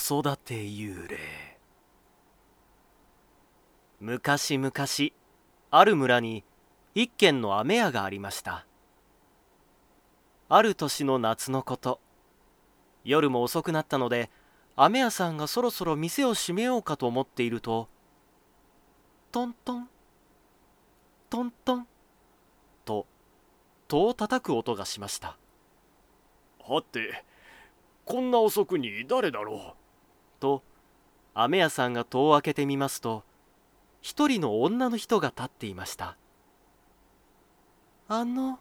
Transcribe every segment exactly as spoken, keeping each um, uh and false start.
子育て幽霊。昔々ある村に一軒の飴屋がありました。ある年の夏のこと、夜も遅くなったので飴屋さんがそろそろ店を閉めようかと思っていると、トントントントンと戸を叩く音がしました。 はて、こんな遅くに誰だろうと飴屋さんが戸を開けてみますと、一人の女の人が立っていました。あの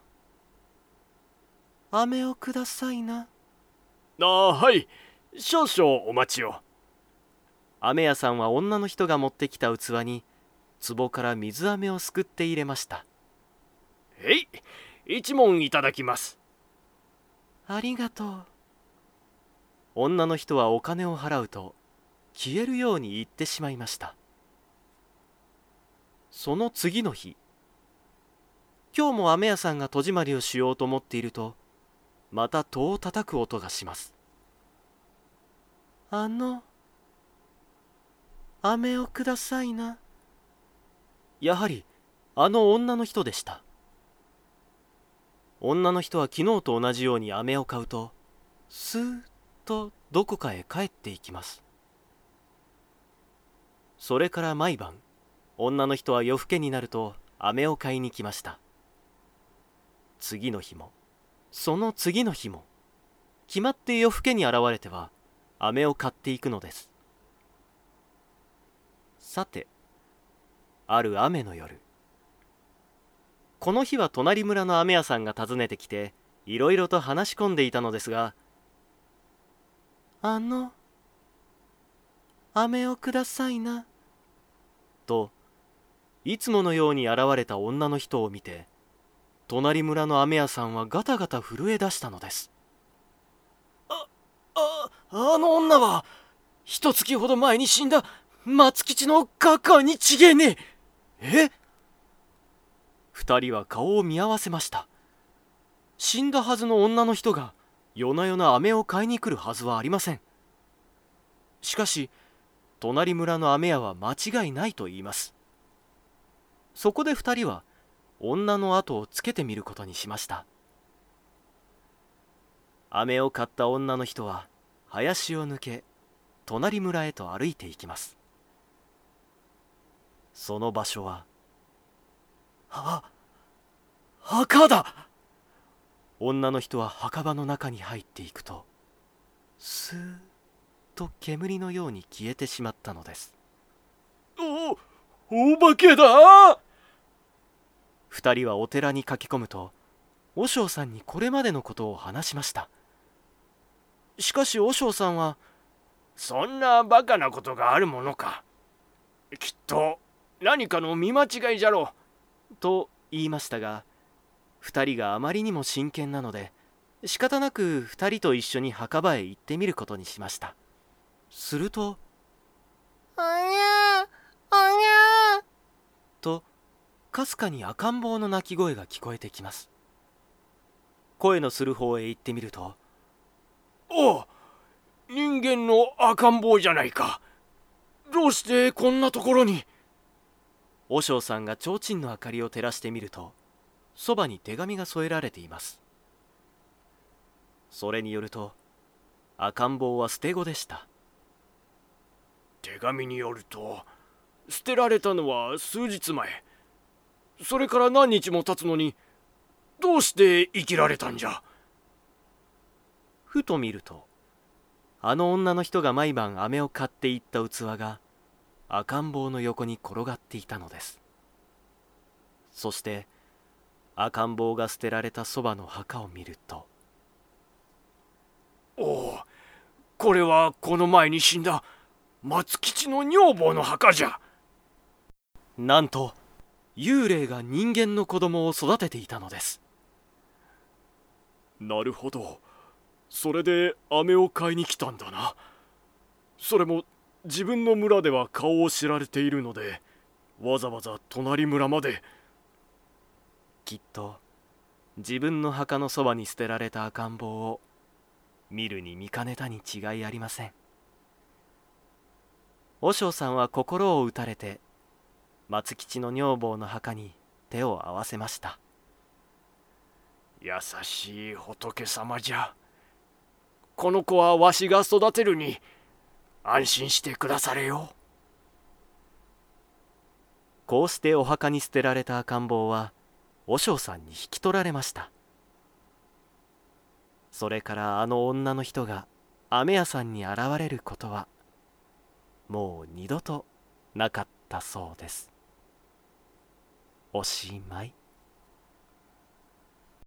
飴をくださいな。 ああ、はい、少々お待ちを。 飴屋さんは女の人が持ってきた器に壺から水飴をすくって入れました。 へい、一文いただきます。 ありがとう。女の人はお金を払うと消えるように言ってしまいました。その次の日、今日も飴屋さんが戸締まりをしようと思っていると、また戸を叩く音がします。あの飴をくださいな。やはりあの女の人でした。女の人は昨日と同じように飴を買うと、スーッとどこかへ帰っていきます。それから毎晩、女の人は夜更けになると飴を買いに来ました。次の日もその次の日も決まって夜更けに現れては飴を買っていくのです。さて、ある雨の夜、この日は隣村の飴屋さんが訪ねてきていろいろと話し込んでいたのですが、あの飴をくださいなといつものように現れた女の人を見て、隣村の飴屋さんはガタガタ震え出したのです。あ、あ、あの女は一月ほど前に死んだ松吉のカカに違えねえ。え？二人は顔を見合わせました。死んだはずの女の人が夜な夜な飴を買いに来るはずはありません。しかし隣村の飴屋は間違いないと言います。そこで二人は女の後をつけてみることにしました。飴を買った女の人は林を抜け隣村へと歩いていきます。その場所は、あ、墓だ。女の人は墓場の中に入っていくと、スーッと煙のように消えてしまったのです。 お、お化けだ。 二人はお寺に駆け込むと、和尚さんにこれまでのことを話しました。しかし和尚さんは、 そんなバカなことがあるものか。きっと何かの見間違いじゃろうと言いましたが、二人があまりにも真剣なので仕方なく二人と一緒に墓場へ行ってみることにしました。すると、 おにゃおにゃとかすかに赤ん坊の泣き声が聞こえてきます。声のする方へ行ってみると、 おう、人間の赤ん坊じゃないか。どうしてこんなところに。 和尚さんが提灯の明かりを照らしてみると、そばに手紙が添えられています。それによると、赤ん坊は捨て子でした。 手紙によると、捨てられたのは数日前。それから何日も経つのに、どうして生きられたんじゃ。 ふと見ると、あの女の人が毎晩飴を買っていった器が赤ん坊の横に転がっていたのです。そして赤ん坊が捨てられたそばの墓を見ると、 おお、これはこの前に死んだ松吉の女房の墓じゃ。 なんと幽霊が人間の子供を育てていたのです。 なるほど、それで飴を買いに来たんだな。それも自分の村では顔を知られているので、わざわざ隣村まで。 きっと自分の墓のそばに捨てられた赤ん坊を見るに見かねたに違いありません。 和尚さんは心を打たれて松吉の女房の墓に手を合わせました。 優しい仏様じゃ。この子はわしが育てるに安心してくだされよ。 こうしてお墓に捨てられた赤ん坊は和尚さんに引き取られました。それからあの女の人が飴屋さんに現れることはもう二度となかったそうです。おしまい。